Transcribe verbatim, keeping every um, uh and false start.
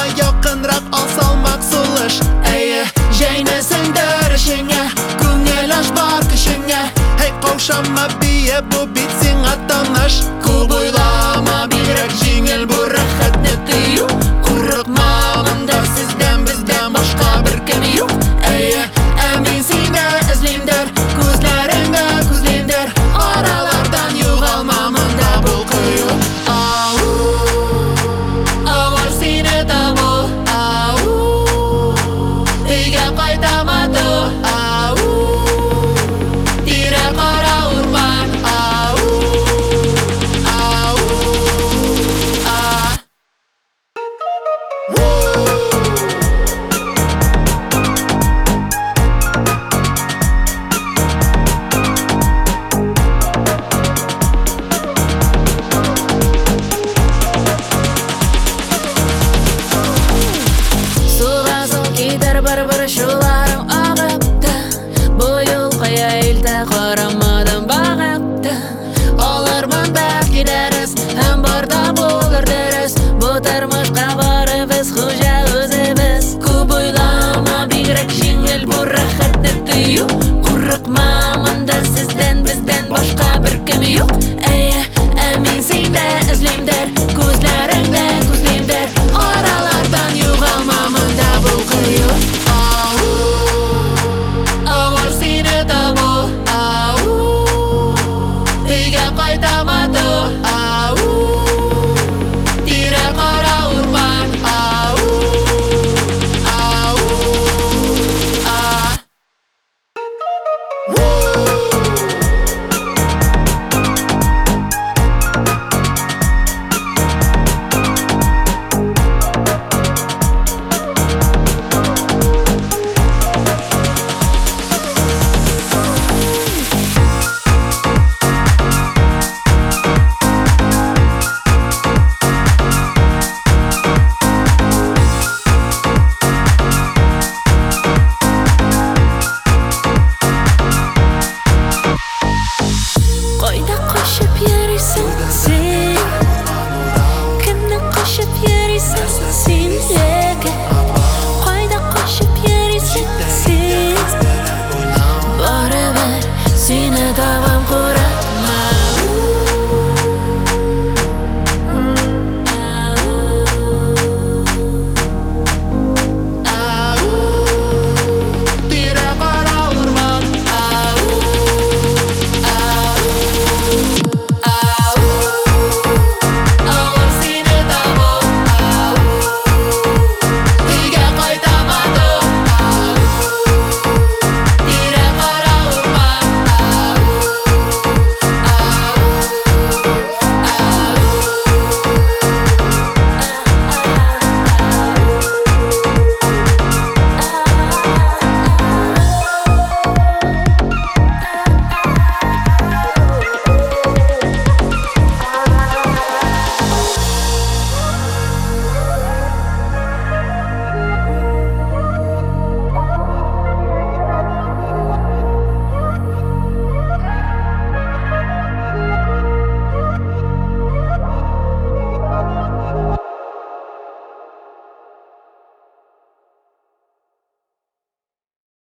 yakınrak al salmak sulaş. Eye jeynesindir işine, Күңел аш бар кішіңе. Hey қаушама бие, bu bitsin атаныш. Көп ойлама, бирек жеңіл bu рахатны тыю. Қорықмағандар сізден, бізден башқа бір кім yok. Eye әмин сені ізлеймдер, көзлеріңді көзлеймдер. Aralardan yo'qolmamında бұл қию. Ау, avval seni davul. Ау, үйге қайтамады. Ау, тире қара урман. Ау, ау, а. Суға сол кетер бір-бір шуларым.